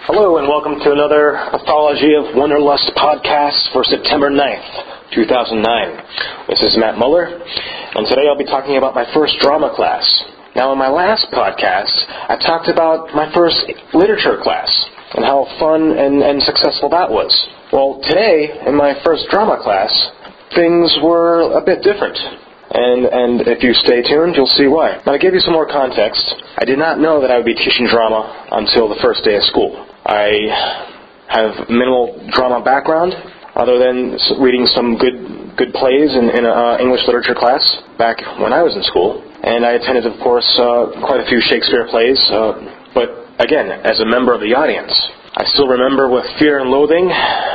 Hello and welcome to another Anthology of Wanderlust podcast for September 9th, 2009. This is Matt Muller, and today I'll be talking about my first drama class. Now, in my last podcast, I talked about my first literature class and how fun and successful that was. Well, today, in my first drama class, things were a bit different. And if you stay tuned, you'll see why. Now, to give you some more context, I did not know that I would be teaching drama until the first day of school. I have minimal drama background, other than reading some good plays in an English literature class back when I was in school. And I attended, of course, quite a few Shakespeare plays, but again, as a member of the audience. I still remember with fear and loathing,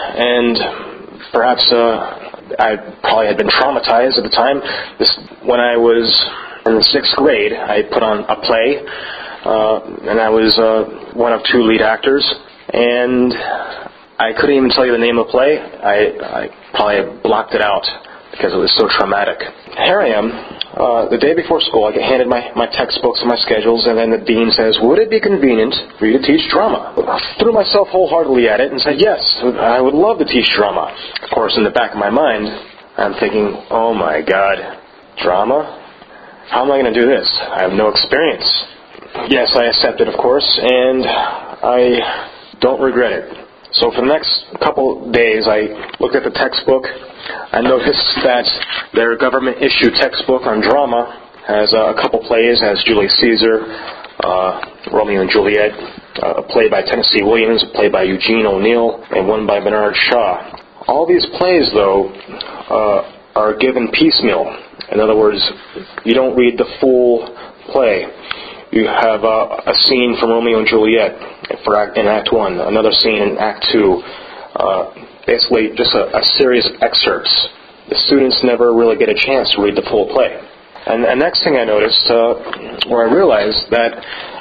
and perhaps I probably had been traumatized at the time. When I was in the 6th grade, I put on a play, and I was one of 2 lead actors, and I couldn't even tell you the name of the play. I probably blocked it out because it was so traumatic. Here I am, the day before school. I get handed my textbooks and my schedules, and then the dean says, "Would it be convenient for you to teach drama?" I threw myself wholeheartedly at it and said, "Yes, I would love to teach drama." Of course, in the back of my mind, I'm thinking, "Oh my God, drama? How am I going to do this? I have no experience." Yes, I accepted, of course, and I don't regret it. So for the next couple days, I looked at the textbook. I noticed that their government-issued textbook on drama has a couple plays, has Julius Caesar, Romeo and Juliet, a play by Tennessee Williams, a play by Eugene O'Neill, and one by Bernard Shaw. All these plays, though, are given piecemeal. In other words, you don't read the full play. You have a scene from Romeo and Juliet in Act 1, another scene in Act 2, basically just a series of excerpts. The students never really get a chance to read the full play. And the next thing I noticed, where I realized that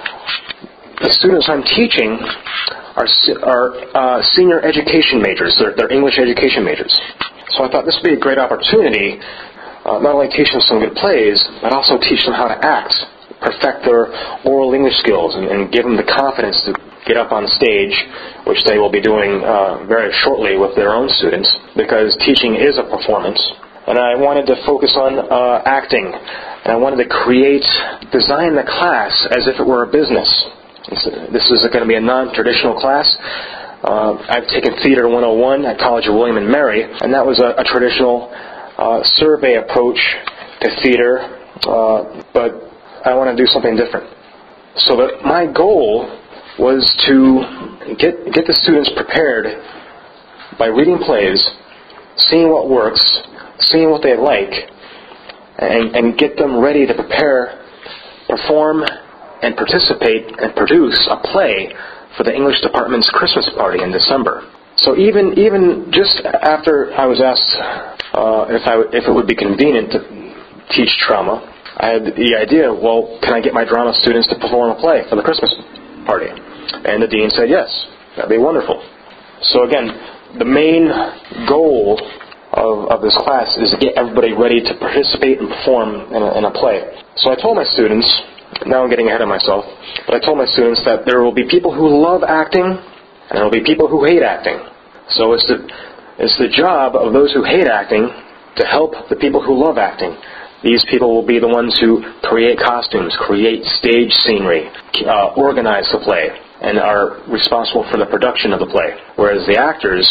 the students I'm teaching are senior education majors. They're English education majors. So I thought this would be a great opportunity, not only teach them some good plays, but also teach them how to act, perfect their oral English skills, and give them the confidence to get up on stage, which they will be doing very shortly with their own students, because teaching is a performance. And I wanted to focus on acting, and I wanted to design the class as if it were a business. This is going to be a non-traditional class. I've taken Theater 101 at College of William and Mary, and that was a traditional survey approach to theater, but I want to do something different. So that my goal was to get the students prepared by reading plays, seeing what works, seeing what they like, and get them ready to prepare, perform, and participate and produce a play for the English department's Christmas party in December. So even just after I was asked if it would be convenient to teach drama, I had the idea, well, can I get my drama students to perform a play for the Christmas party? And the dean said yes, that'd be wonderful. So again, the main goal of this class is to get everybody ready to participate and perform in a play. So I told my students, now I'm getting ahead of myself, but I told my students that there will be people who love acting, and there will be people who hate acting. So it's the job of those who hate acting to help the people who love acting. These people will be the ones who create costumes, create stage scenery, organize the play, and are responsible for the production of the play. Whereas the actors,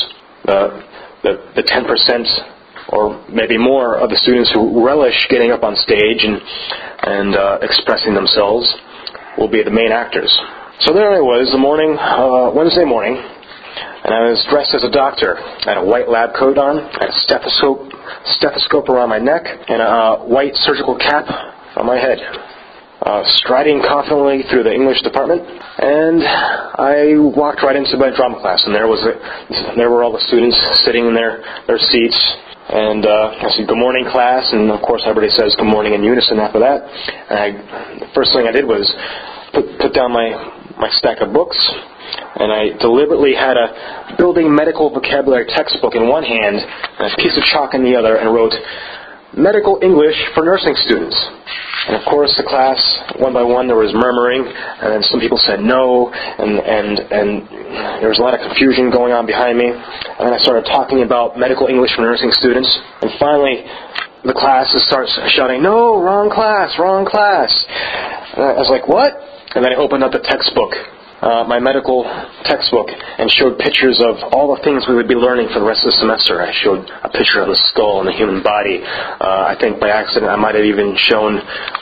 the 10% or maybe more of the students who relish getting up on stage and expressing themselves, will be the main actors. So there I was, Wednesday morning, and I was dressed as a doctor. I had a white lab coat on, I had a stethoscope around my neck, and a white surgical cap on my head. Striding confidently through the English department, and I walked right into my drama class, and there were all the students sitting in their seats, and I said, "Good morning, class," and of course everybody says good morning in unison after that. And the first thing I did was put down my stack of books, and I deliberately had a building medical vocabulary textbook in one hand and a piece of chalk in the other, and wrote, "Medical English for Nursing Students." And of course, the class, one by one, there was murmuring, and then some people said no, and there was a lot of confusion going on behind me. And then I started talking about medical English for nursing students, and finally, the class starts shouting, "No, wrong class, wrong class." And I was like, "What?" And then I opened up the textbook, my medical textbook, and showed pictures of all the things we would be learning for the rest of the semester. I showed a picture of the skull and the human body. I think by accident I might have even shown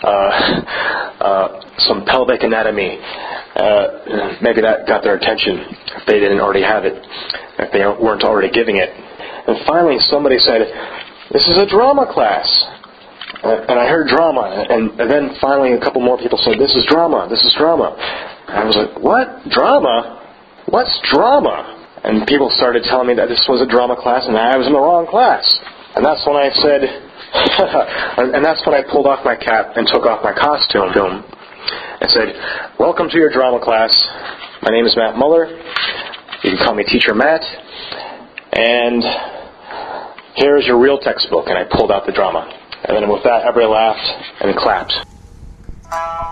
some pelvic anatomy. Maybe that got their attention if they didn't already have it, if they weren't already giving it. And finally somebody said, "This is a drama class." And I heard drama, and then finally a couple more people said, "This is drama, this is drama." And I was like, "What? Drama? What's drama?" And people started telling me that this was a drama class and that I was in the wrong class. And that's when I said, and that's when I pulled off my cap and took off my costume and said, "Welcome to your drama class. My name is Matt Muller. You can call me Teacher Matt. And here's your real textbook." And I pulled out the drama. And then with that, everybody laughed and clapped.